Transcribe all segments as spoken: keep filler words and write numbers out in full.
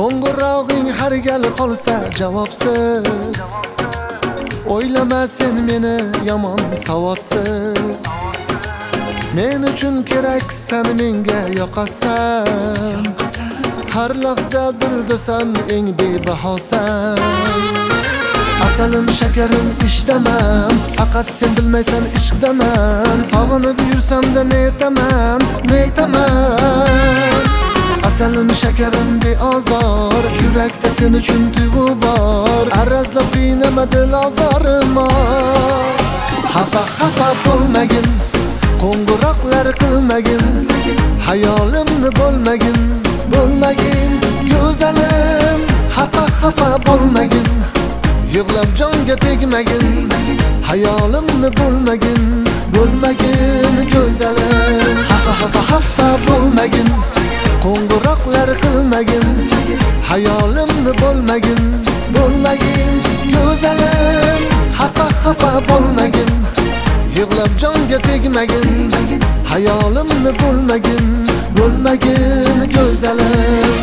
Qo'ng'irog'ing har gal qolsa javobsiz. O'ylama sen meni yomon savodsiz. Men uchun keraksan, menga yoqasan. Har lahza dildasan, eng bebahosan. Asalim shakarim ishdaman, faqat sen bilmaysan ishqdaman. Sog'inib yursam-da netaman, netaman. Asalim shakarim beozor, yurakda sen uchun tuyg'u bor. Arazlab qiynama dil ozorima. Xafa xafa bo'lmagin, qo'ng'iroqlar qilmagin. Hayolimni bo'lmagin, bo'lmagin go'zalim. Xafa xafa bo'lmagin, yig'lab jonga tegmagin. Hayolimni bo'lmagin, bo'lmagin go'zalim. Xafa xafa xafa bo'lmagin, qo'ng'iroqlar qilmagin. Hayolimni bo'lmagin, bo'lmagin go'zalim. Xafa xafa bo'lmagin, yig'lab jonga tegmagin. Hayolimni bo'lmagin, bo'lmagin go'zalim.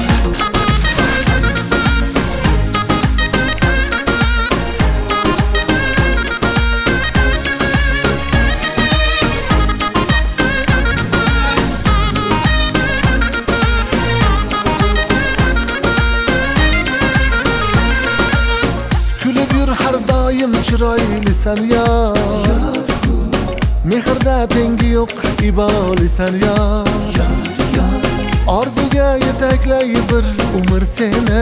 Har doim chiroylisan yor, mehrda tengi yo'q ibolisan yor. Orzuga yetaklay bir umr seni,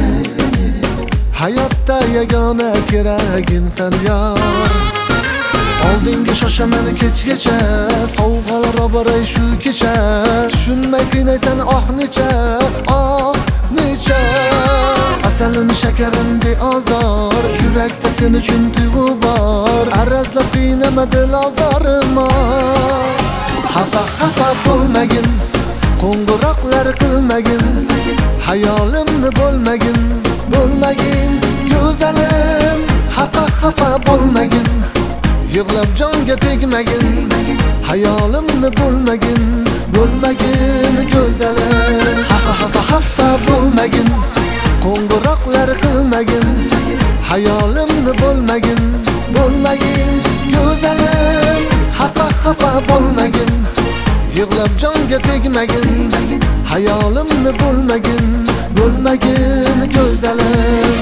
hayotda yagona keragimsan yor. Oldinga shoshaman kechgacha, sovg'alar oboray shu kecha. Tushunmay qiynaysan oh necha, oh necha. Asalim shakarim beozor, yurakda sen uchun tuyg'u bor. Arazlab qiynama dil ozorima. Xafa xafa bo'lmagin, qo'ng'iroqlar qilmagin. Hayolimni bo'lmagin, bo'lmagin go'zalim. Xafa xafa bo'lmagin, yig'lab jonga tegmagin. Hayolimni bo'lmagin, bo'lmagin go'zalim. Xafa xafa xafa bo'lmagin, qo'ng'iroqlar qilmagin. Hayolimni bo'lmagin, bo'lmagin go'zalim. Xafa xafa bo'lmagin, yig'lab jonga tegmagin. Hayolimni bo'lmagin, bo'lmagin go'zalim.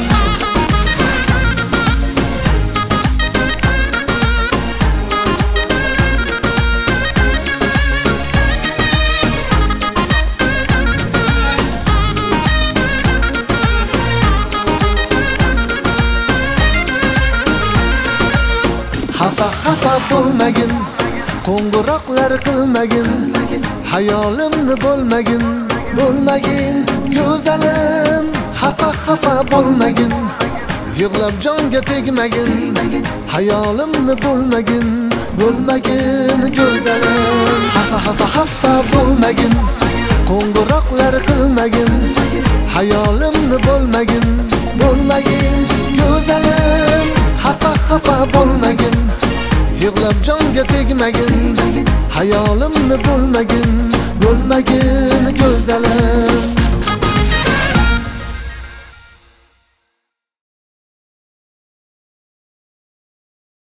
Xafa xafa bo'lmagin, qo'ng'iroqlar qilmagin. Hayolimni bo'lmagin, bo'lmagin go'zalim. Xafa xafa bo'lmagin, yig'lab jonga tegmagin. Hayolimni bo'lmagin, bo'lmagin go'zalim. Xafa xafa xafa bo'lmagin, qo'ng'iroqlar qilmagin. Hayolimni bo'lmagin, bo'lmagin go'zalim. Xafa xafa bo'lmagin, yig'lab jonga tegmagin. Hayolimni bo'lmagin, bo'lmagin go'zalim.